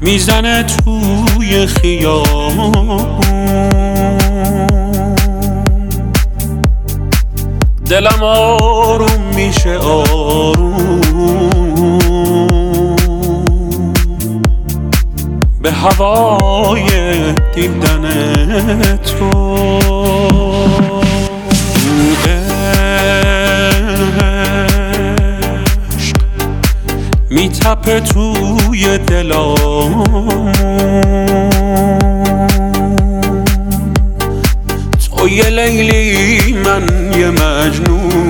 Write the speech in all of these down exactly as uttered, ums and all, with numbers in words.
میزنه توی خیابون، دلم آروم میشه آروم به هوای دیدن تو. عشق میتپه توی دلام، تو یه لیلی من یه مجنون،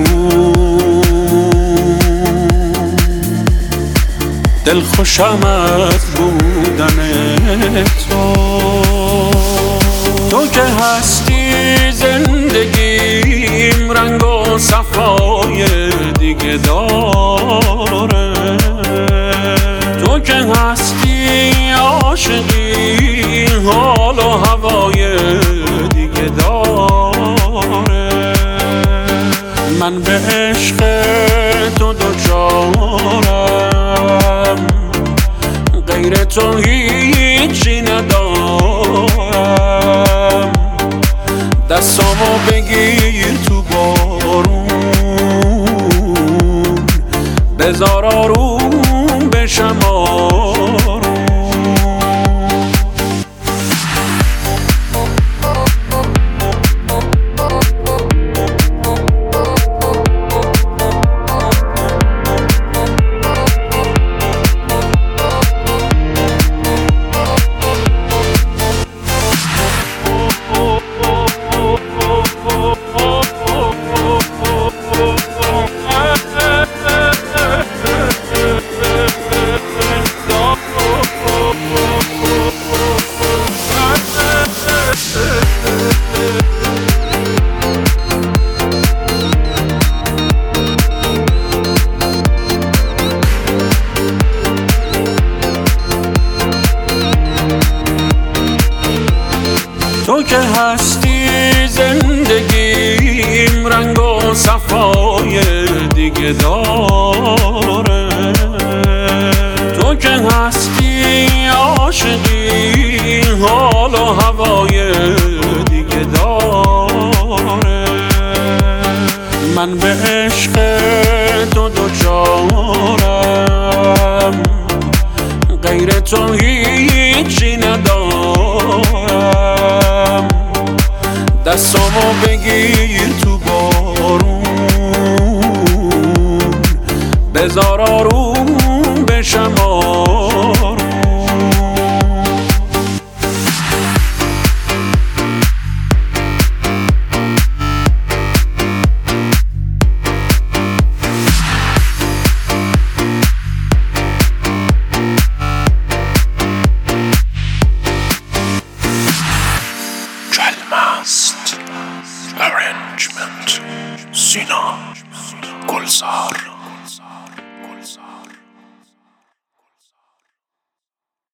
دل خوشم از بودن تو. تو که هستی زندگیم رنگ و صفای دیگه داره، تو که هستی عاشقی حال و هوای دیگه داره. من به عشق تو دوچارم، غیر تو هیچی ندارم. دستامو بگیر تو بارون، بذار آروم بشم آروم. تو که هستی زندگیم رنگ و صفای دیگه داره، تو که هستی عاشقی حال و هوای دیگه داره. من به عشق تو دوچارم، غیر تو هیچی ندارم. دستامو بگیر تو بارون، بذار آروم